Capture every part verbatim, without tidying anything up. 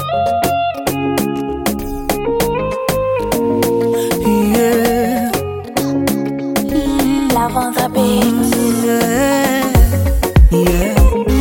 Yeah. Love on the beat. Yeah. Yeah.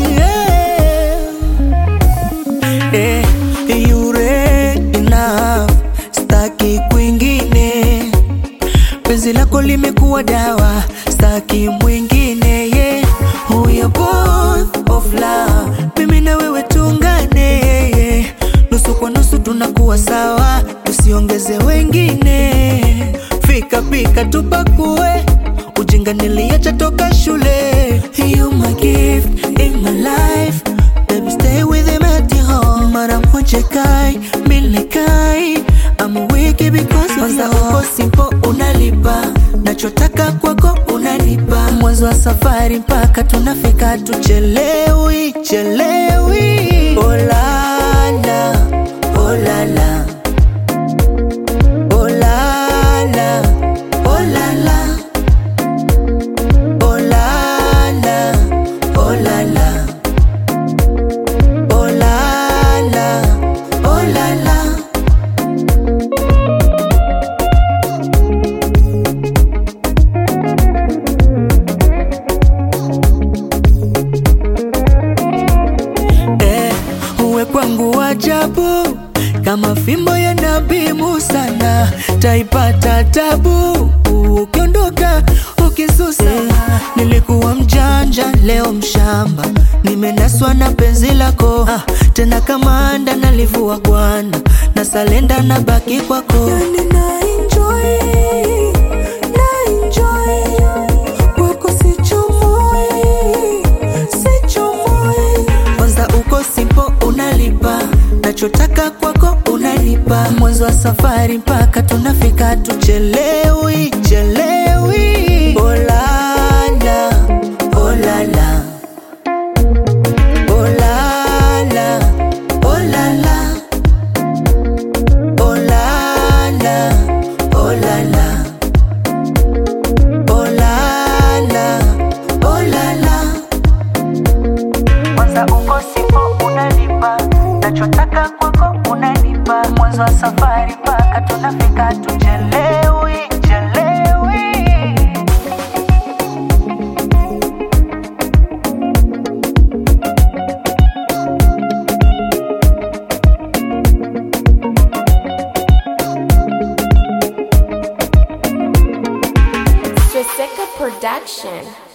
Yeah. Eh, you ready enough, staki kwingine. Penzi lako limekuwa dawa, staki mwingine. Yeah. We are both of love, mimi na wewe tungane. Yeah. Nusu kwa nusu tunakuwa sawa, tusiongeze wengine. Fika pika tupakue, ujinga niliacha toka shule. You my gift in my life, baby stay with him at your home. Mara moja kai, mili kai, I'm a wiki because of you. Uko simple unalipa, nachotaka kwako unanipa. Mwanzo wa safari mpaka tunafika tuchelewi, chelewi. Oh la la, oh la la, oh la la, oh la la, oh la la, oh la la, oh la la, oh la la. Eh, uwe kwangu ajabu kama fimbo ya Nabii Musa, na taipata tabu ukiondoka ukisusa. Nilikuwa mjanja, leo mshamba, nimenaswa na penzi lako. Ah, tena kamanda nalivua gwanda, na salenda na baki kwako. Yani na enjoy, na enjoy, wako sichomoi, sichomoi. Kwanza uko simple unalipa, nachotaka kwako unanipa. Mwanzo wa safari mpaka tunafika tuchelewi, chelewi. Oh la la, oh la la, oh la la, oh la la, oh la la, oh la la, oh la la, oh la la. Kwanza uko simple unanipa, nachotaka kwako unanipa. Mwanzo wa safari mpaka tunafika tuchelewi, chelewi. Swisseka Production.